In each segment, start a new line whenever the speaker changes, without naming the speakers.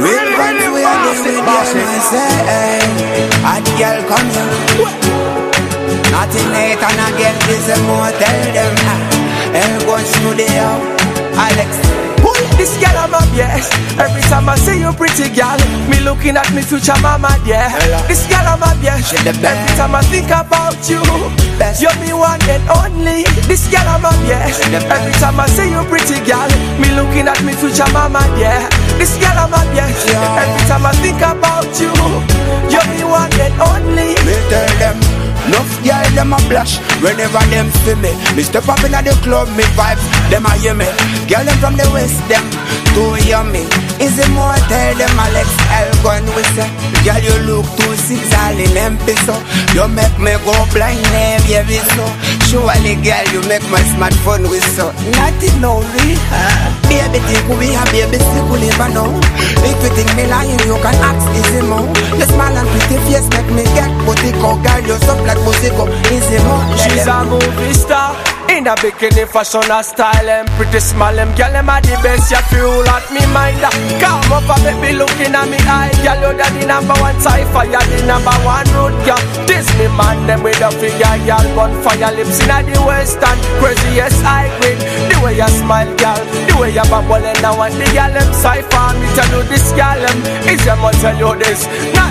Real vibes we are living with them and say, hey, hot girl come here. Nothing late and again this a motel them. El going studio, Alex.
This girl I'm up, yes. Every time I see you pretty girl, me looking at me future mama, yeah. This girl I'm up, yes. Every time I think about you, you're me one and only. This girl I'm up, yes. Every time I see you pretty girl, me looking at me future mama, yeah. This girl I'm up, yes. Every time I think about you, you're me one and only.
Me tell them, enough girl them a blush whenever them see me. Me step up inna the club, me vibes, them a hear me. Girl them from the west, them too yummy. Is it more tell them Alex L gun we say. Girl you look too six all in MP so. You make me go blind baby so. Surely girl you make my smartphone with so. Nothing only baby think we have baby sick we never know. If you think me lying you can ask easy more. Your smile and pretty face make me get booty go. Girl you so like musico, easy more.
She's a movie star in a bikini fashion a style and pretty small. Them girl them are the best. You feel at me mind. Come up and baby looking at me eye. Girl you the number one cipher. You the number one road girl. This me man them with a figure. Girl gunfire lips in the western. Craziest eye green. The way you smile girl, the way you bubble and now and the girl them cipher. Me tell you this girl them is them must tell you this.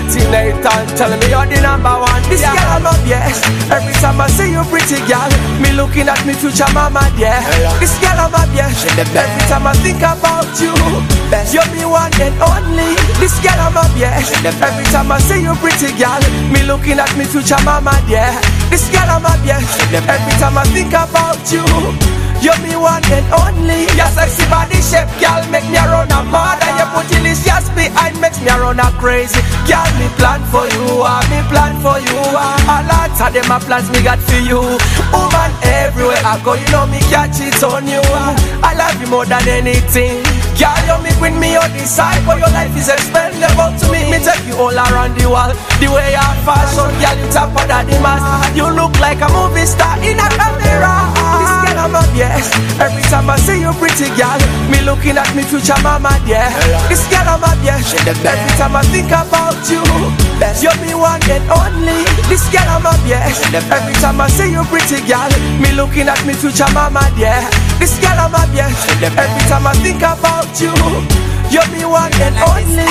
98 and tell me you're the number one. This girl I'm up, yes. Every time I see you pretty girl, me looking at me future mama, yeah. This girl I'm up, yes. Every time I think about you, you're me one and only. This girl I'm up, yes. Every time I see you pretty girl, me looking at me future mama, yeah. This girl I'm up, yes. Every time I think about you, you're me one and only. Your sexy body shape, girl, make me run a mad. And your booty just behind makes me run a crazy. Girl, me plan for you, me plan for you. A lot of them a plans me got for you. Woman, everywhere I go, you know me can't cheat on you. I love you more than anything. Girl, you me bring me on this side, but your life is expendable to me. Me take you all around the world. The way you fashion, girl, you top of the mask. You look like a movie star in a camera. This girl I'm up, yes. Every time I see you pretty girl, me looking at me future mama, yeah. This girl I'm up, yes. Every time I think about you, you're me one and only. This girl I'm up, yes. Every time I see you pretty girl, me looking at me future mama, yeah. This girl I'm up, yes. Every time I think about you, you're me one and only.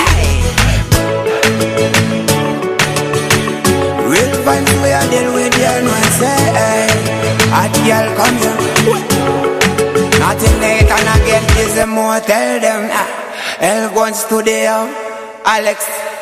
Real vibes we are deal with you and say, hey, hot girl come here. Nothing late and again is a motel them. El going studio, Alex.